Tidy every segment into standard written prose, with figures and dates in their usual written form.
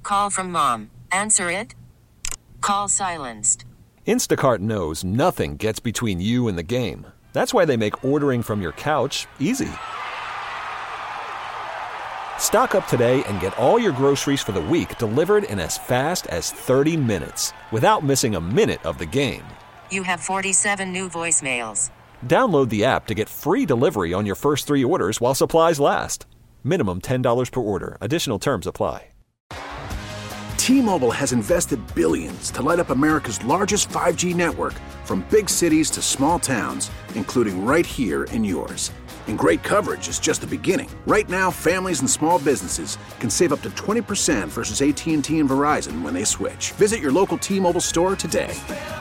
call from mom. Answer it. Call silenced. Instacart knows nothing gets between you and the game. That's why they make ordering from your couch easy. Stock up today and get all your groceries for the week delivered in as fast as 30 minutes without missing a minute of the game. You have 47 new voicemails. Download the app to get free delivery on your first 3 orders while supplies last. Minimum $10 per order. Additional terms apply. T-Mobile has invested billions to light up America's largest 5G network, from big cities to small towns, including right here in yours. And great coverage is just the beginning. Right now, families and small businesses can save up to 20% versus AT&T and Verizon when they switch. Visit your local T-Mobile store today.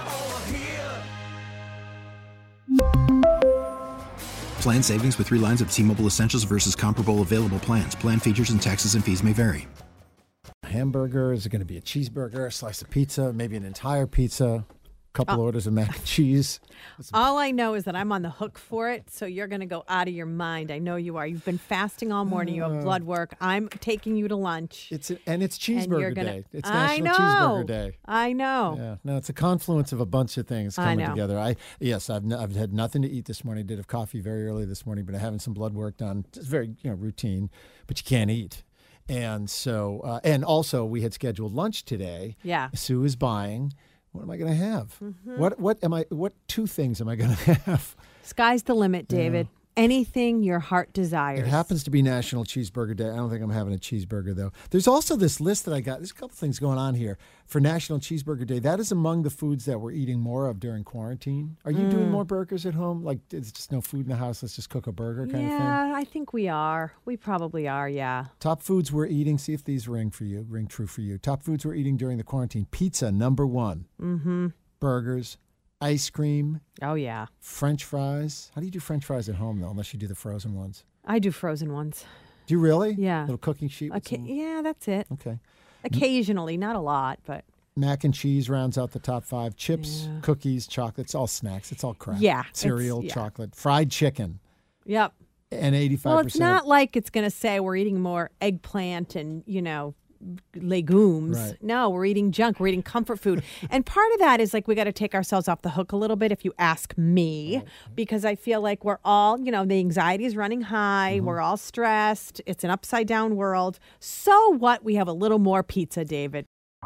Plan savings with 3 lines of T-Mobile Essentials versus comparable available plans. Plan features and taxes and fees may vary. Hamburger, is it going to be a cheeseburger, a slice of pizza, maybe an entire pizza, a couple orders of mac and cheese? All I know is that I'm on the hook for it, so you're going to go out of your mind. I know you are. You've been fasting all morning. You have blood work. I'm taking you to lunch. It's cheeseburger day. It's I National know. Cheeseburger Day. I know. Yeah, no, it's a confluence of a bunch of things coming together. I've had nothing to eat this morning. Did have coffee very early this morning, but I'm having some blood work done. It's very routine, but you can't eat. And so, and also we had scheduled lunch today. Yeah. Sue is buying. What am I going to have? Mm-hmm. What 2 things am I going to have? Sky's the limit, David. Yeah. Anything your heart desires. It happens to be National Cheeseburger Day. I don't think I'm having a cheeseburger, though. There's also this list that I got. There's a couple things going on here for National Cheeseburger Day. That is among the foods that we're eating more of during quarantine. Are you doing more burgers at home? Like, it's just no food in the house. Let's just cook a burger kind of thing? Yeah, I think we are. We probably are, yeah. Top foods we're eating. See if these ring true for you. Top foods we're eating during the quarantine. Pizza, number 1. Mm-hmm. Burgers. Ice cream. Oh, yeah. French fries. How do you do French fries at home, though, unless you do the frozen ones? I do frozen ones. Do you really? Yeah. Little cooking sheet? Yeah, that's it. Okay. Occasionally, not a lot, but... Mac and cheese rounds out the top 5. Chips, cookies, chocolates, all snacks. It's all crap. Yeah. Cereal, chocolate, fried chicken. Yep. And 85%. Well, it's not like it's going to say we're eating more eggplant and, legumes. Right. No, we're eating junk. We're eating comfort food. And part of that is like we got to take ourselves off the hook a little bit, if you ask me, because I feel like we're all, the anxiety is running high. Mm-hmm. We're all stressed. It's an upside down world. So what? We have a little more pizza, David.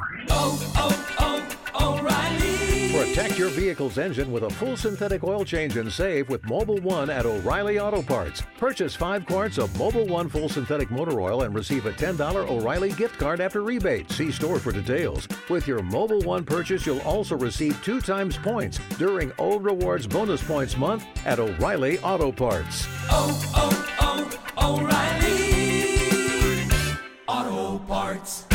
O'Reilly. Protect your vehicle's engine with a full synthetic oil change and save with Mobil 1 at O'Reilly Auto Parts. Purchase 5 quarts of Mobil 1 full synthetic motor oil and receive a $10 O'Reilly gift card after rebate. See store for details. With your Mobil 1 purchase, you'll also receive 2 times points during O Rewards Bonus Points Month at O'Reilly Auto Parts. O'Reilly Auto Parts.